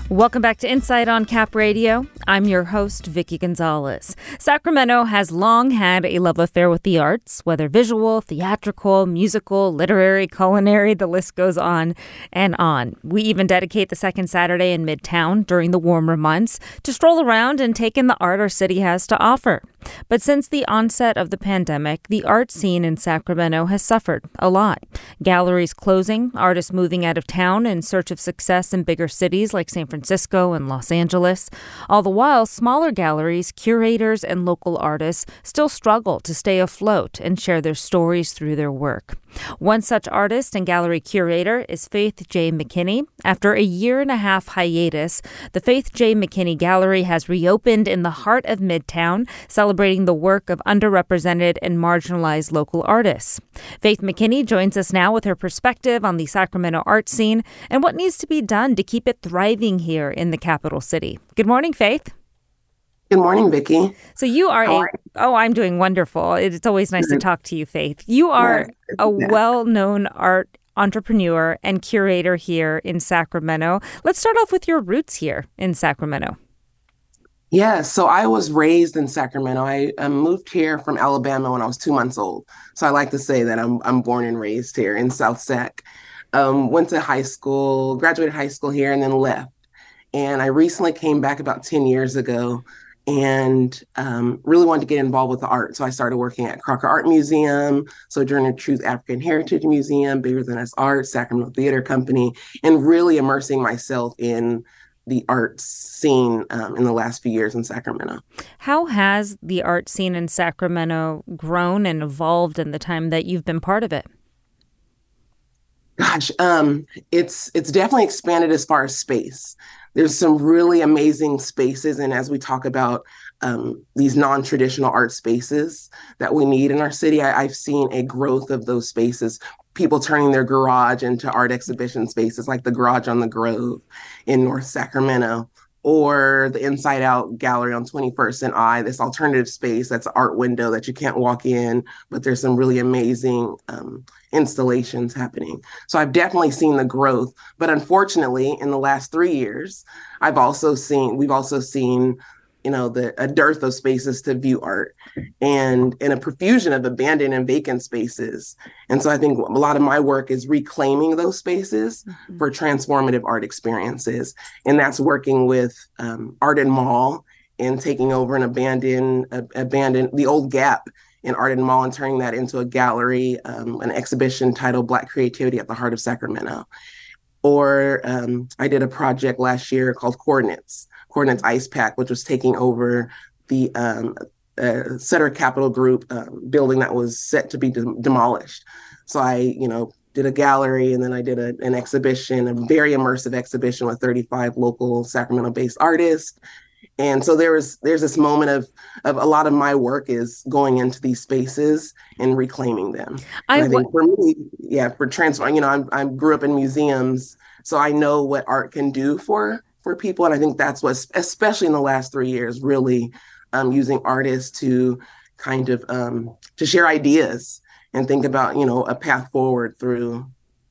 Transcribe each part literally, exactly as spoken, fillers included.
Welcome back to Insight on Cap Radio. I'm your host, Vicky Gonzalez. Sacramento has long had a love affair with the arts, whether visual, theatrical, musical, literary, culinary, the list goes on and on. We even dedicate the second Saturday in Midtown during the warmer months to stroll around and take in the art our city has to offer. But since the onset of the pandemic, the art scene in Sacramento has suffered a lot. Galleries closing, artists moving out of town in search of success in bigger cities like San Francisco and Los Angeles. All the while, smaller galleries, curators, and local artists still struggle to stay afloat and share their stories through their work. One such artist and gallery curator is Faith J. McKinney. After a year and a half hiatus, the Faith J. McKinney Gallery has reopened in the heart of Midtown, celebrating the work of underrepresented and marginalized local artists. Faith McKinney joins us now with her perspective on the Sacramento art scene and what needs to be done to keep it thriving here in the capital city. Good morning, Faith. Good morning, Vicki. So you are How a, are you? oh, I'm doing wonderful. It's always nice to talk to you, Faith. You are Yes, a yeah. well-known art entrepreneur and curator here in Sacramento. Let's start off with your roots here in Sacramento. Yeah, so I was raised in Sacramento. I um, moved here from Alabama when I was two months old. So I like to say that I'm I'm born and raised here in South Sac. Um, went to high school, graduated high school here, and then left. And I recently came back about ten years ago and um, really wanted to get involved with the art. So I started working at Crocker Art Museum, Sojourner Truth African Heritage Museum, Bigger Than Us Art, Sacramento Theater Company, and really immersing myself in the arts scene um, in the last few years in Sacramento. How has the art scene in Sacramento grown and evolved in the time that you've been part of it? Gosh, um, it's it's definitely expanded as far as space. There's some really amazing spaces, and as we talk about um, these non-traditional art spaces that we need in our city, I, I've seen a growth of those spaces. People turning their garage into art exhibition spaces, like the Garage on the Grove in North Sacramento, or the Inside Out Gallery on twenty-first and I, this alternative space that's an art window that you can't walk in, but there's some really amazing um, installations happening. So I've definitely seen the growth, but unfortunately, in the last three years, I've also seen, we've also seen, you know, the a dearth of spaces to view art and in a profusion of abandoned and vacant spaces. And so I think a lot of my work is reclaiming those spaces mm-hmm. for transformative art experiences. And that's working with um, Art and Mall and taking over an abandoned, uh, abandoned, the old Gap in Art and Mall and turning that into a gallery, um, an exhibition titled Black Creativity at the Heart of Sacramento. Or um, I did a project last year called Coordinates, Coordinates Ice Pack, which was taking over the um, uh, Sutter Capital Group um, building that was set to be de- demolished. So I, you know, did a gallery and then I did a, an exhibition, a very immersive exhibition with thirty-five local Sacramento-based artists. And so there was there's this moment of of a lot of my work is going into these spaces and reclaiming them. I, I think w- for me, yeah, for transfer, you know, I'm I grew up in museums, so I know what art can do for for people, and I think that's what's especially in the last three years really um, using artists to kind of um, to share ideas and think about you know a path forward through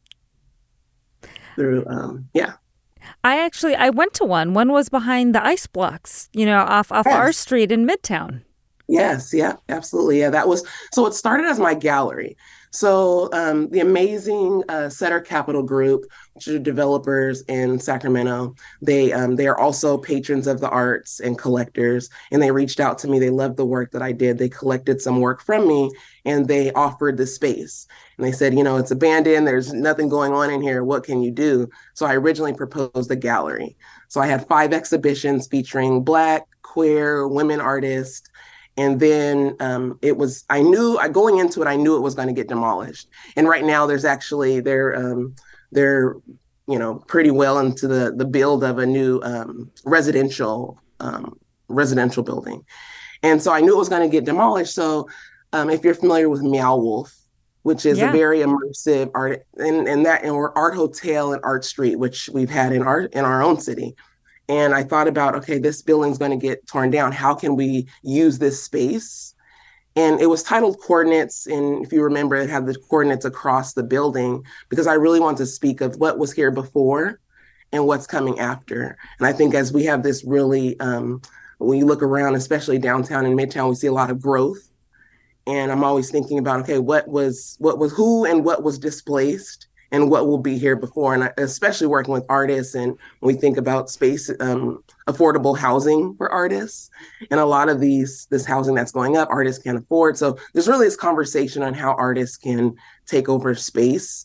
through um, yeah. I actually, I went to one. One was behind the ice blocks, you know, off, off Yes. our street in Midtown. Yes, yeah, absolutely. Yeah, that was, so it started as my gallery. So um, the amazing uh, Sutter Capital Group, which are developers in Sacramento, they um, they are also patrons of the arts and collectors. And they reached out to me. They loved the work that I did. They collected some work from me and they offered the space. And they said, you know, it's abandoned. There's nothing going on in here. What can you do? So I originally proposed a gallery. So I had five exhibitions featuring Black, queer, women artists. And then um, it was, I knew, I going into it, I knew it was going to get demolished. And right now there's actually, they're, um, they're, you know, pretty well into the, the build of a new um, residential, um, residential building. And so I knew it was going to get demolished. So um, if you're familiar with Meow Wolf, which is yeah. a very immersive art, and, and that, and we're Art Hotel and Art Street, which we've had in our, in our own city. And I thought about, okay, this building's going to get torn down. How can we use this space? And it was titled Coordinates. And if you remember, it had the coordinates across the building because I really wanted to speak of what was here before and what's coming after. And I think as we have this really, um, when you look around, especially downtown and midtown, we see a lot of growth. And I'm always thinking about, okay, what was, what was who and what was displaced and what will be here before. And I, especially working with artists, and when we think about space, um, affordable housing for artists, and a lot of these, this housing that's going up, artists can't afford. So there's really this conversation on how artists can take over space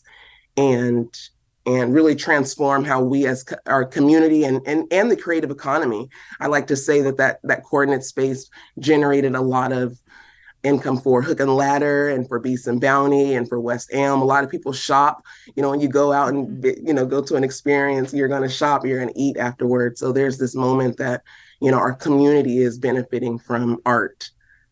and and really transform how we as co- our community and, and and the creative economy. I like to say that that that coordinate space generated a lot of income for Hook and Ladder and for Beast and Bounty and for West Elm. A lot of people shop, you know, when you go out and, you know, go to an experience, you're going to shop, you're going to eat afterwards. So there's this moment that, you know, our community is benefiting from art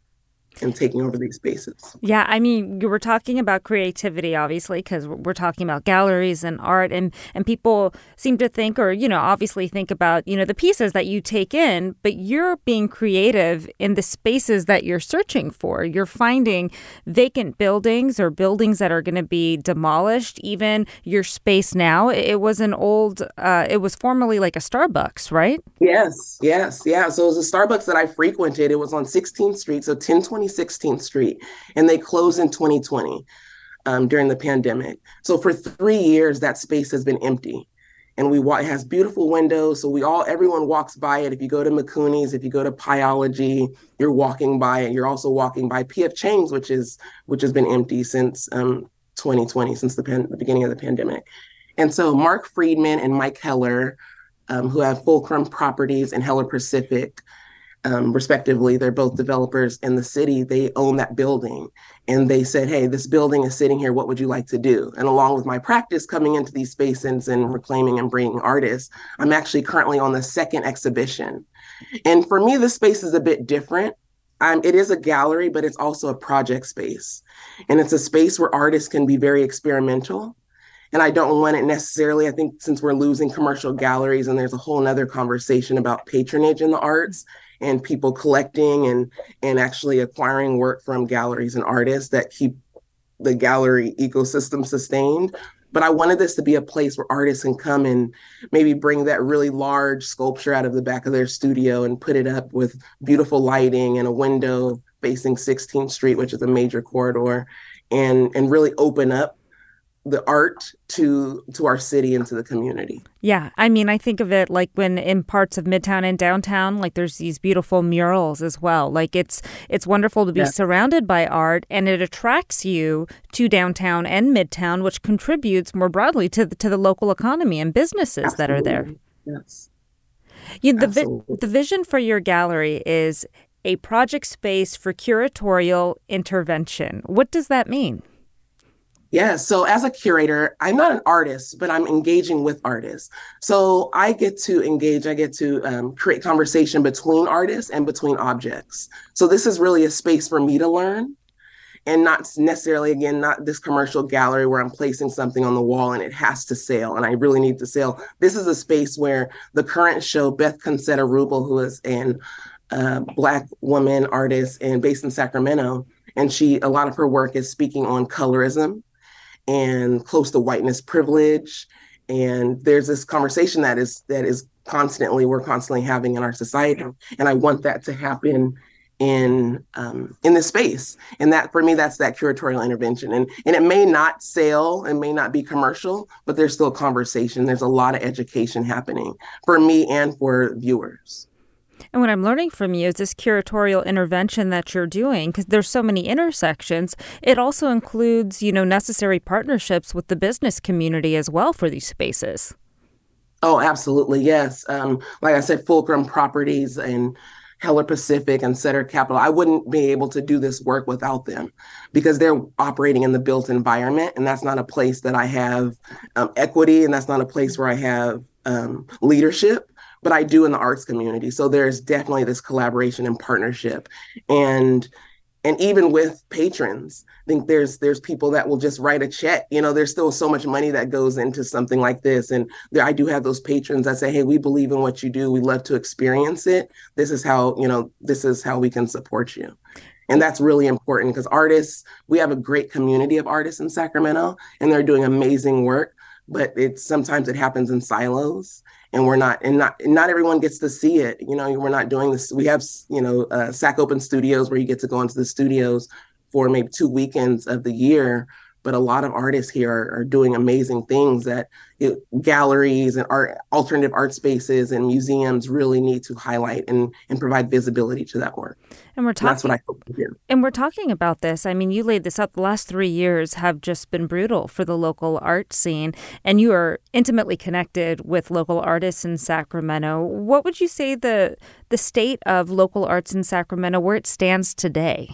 and taking over these spaces. Yeah, I mean, you were talking about creativity, obviously, because we're talking about galleries and art, and, and people seem to think, or, you know, obviously think about, you know, the pieces that you take in, but you're being creative in the spaces that you're searching for. You're finding vacant buildings or buildings that are going to be demolished. Even your space now, it was an old, uh, it was formerly like a Starbucks, right? Yes, yes, yeah. So it was a Starbucks that I frequented. It was on sixteenth Street, so ten twenty sixteenth Street, and they closed in twenty twenty um, during the pandemic. So for three years, that space has been empty, and we it has beautiful windows. So we all, everyone walks by it. If you go to McCooney's, if you go to Pyology, you're walking by it. You're also walking by P F Chang's, which is which has been empty since um, twenty twenty, since the, pan, the beginning of the pandemic. And so Mark Friedman and Mike Heller, um, who have Fulcrum Properties and Heller Pacific, Um, respectively, they're both developers in the city. They own that building. And they said, hey, this building is sitting here. What would you like to do? And along with my practice coming into these spaces and reclaiming and bringing artists, I'm actually currently on the second exhibition. And for me, this space is a bit different. Um, it is a gallery, but it's also a project space. And it's a space where artists can be very experimental. And I don't want it necessarily, I think since we're losing commercial galleries and there's a whole nother conversation about patronage in the arts, and people collecting and and actually acquiring work from galleries and artists that keep the gallery ecosystem sustained. But I wanted this to be a place where artists can come and maybe bring that really large sculpture out of the back of their studio and put it up with beautiful lighting and a window facing sixteenth Street, which is a major corridor, and and really open up the art to to our city and to the community. Yeah, I mean, I think of it like when in parts of Midtown and downtown, like there's these beautiful murals as well. Like it's it's wonderful to be yeah. surrounded by art, and it attracts you to downtown and Midtown, which contributes more broadly to the, to the local economy and businesses Absolutely. That are there. Yes. You, the vi- the vision for your gallery is a project space for curatorial intervention. What does that mean? Yeah, so as a curator, I'm not an artist, but I'm engaging with artists. So I get to engage, I get to um, create conversation between artists and between objects. So this is really a space for me to learn, and not necessarily, again, not this commercial gallery where I'm placing something on the wall and it has to sell and I really need to sell. This is a space where the current show, Beth Concetta Rubel, who is an uh, Black woman artist and based in Sacramento, and she, a lot of her work is speaking on colorism and close to whiteness privilege. And there's this conversation that is that is constantly, we're constantly having in our society. And I want that to happen in um, in this space. And that, for me, that's that curatorial intervention. And, and it may not sell, it may not be commercial, but there's still conversation. There's a lot of education happening for me and for viewers. And what I'm learning from you is this curatorial intervention that you're doing, because there's so many intersections. It also includes, you know, necessary partnerships with the business community as well for these spaces. Oh, absolutely. Yes. Um, like I said, Fulcrum Properties and Heller Pacific and Sutter Capital, I wouldn't be able to do this work without them because they're operating in the built environment. And that's not a place that I have um, equity, and that's not a place where I have um, leadership. But I do in the arts community. So there's definitely this collaboration and partnership. And and even with patrons, I think there's there's people that will just write a check. You know, there's still so much money that goes into something like this. And there, I do have those patrons that say, hey, we believe in what you do. We love to experience it. This is how, you know, this is how we can support you. And that's really important because artists, we have a great community of artists in Sacramento, and they're doing amazing work. but it's sometimes it happens in silos, and we're not, and not, and not everyone gets to see it. You know, we're not doing this. We have, you know, uh, S A C Open Studios where you get to go into the studios for maybe two weekends of the year. But a lot of artists here are, are doing amazing things that it, galleries and art, alternative art spaces and museums really need to highlight and, and provide visibility to that work. And we're talking, and that's what I hope to hear. And we're talking about this. I mean, you laid this out. The last three years have just been brutal for the local art scene, and you are intimately connected with local artists in Sacramento. What would you say the the state of local arts in Sacramento, where it stands today?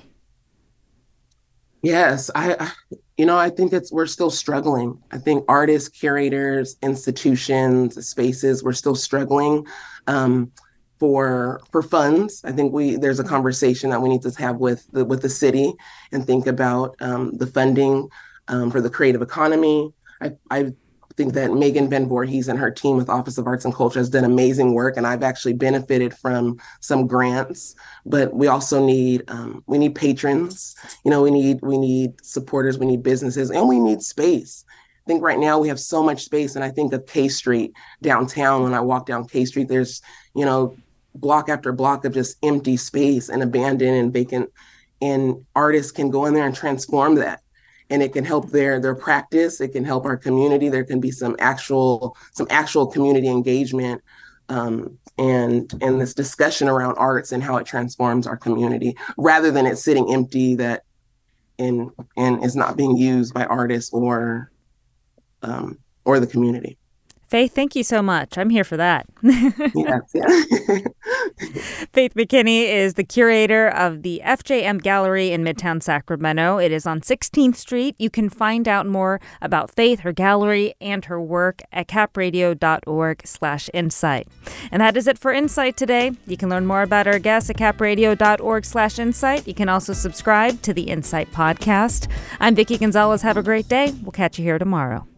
Yes, I, I, you know, I think it's, we're still struggling. I think artists, curators, institutions, spaces, we're still struggling um, for for funds. I think we there's a conversation that we need to have with the with the city and think about um, the funding um, for the creative economy. I, I think that Megan Van Voorhees and her team with Office of Arts and Culture has done amazing work, and I've actually benefited from some grants. But we also need um, we need patrons. You know, we need we need supporters. We need businesses, and we need space. I think right now we have so much space, and I think of K Street downtown. When I walk down K Street, there's you know block after block of just empty space and abandoned and vacant, and artists can go in there and transform that. And it can help their their practice. It can help our community. There can be some actual some actual community engagement um, and and this discussion around arts and how it transforms our community, rather than it sitting empty that and and is not being used by artists or um, or the community. Faith, thank you so much. I'm here for that. Yes, yeah. Faith McKinney is the curator of the F J M Gallery in Midtown Sacramento. It is on sixteenth Street. You can find out more about Faith, her gallery, and her work at capradio.org slash insight. And that is it for Insight today. You can learn more about our guests at capradio.org slash insight. You can also subscribe to the Insight podcast. I'm Vicki Gonzalez. Have a great day. We'll catch you here tomorrow.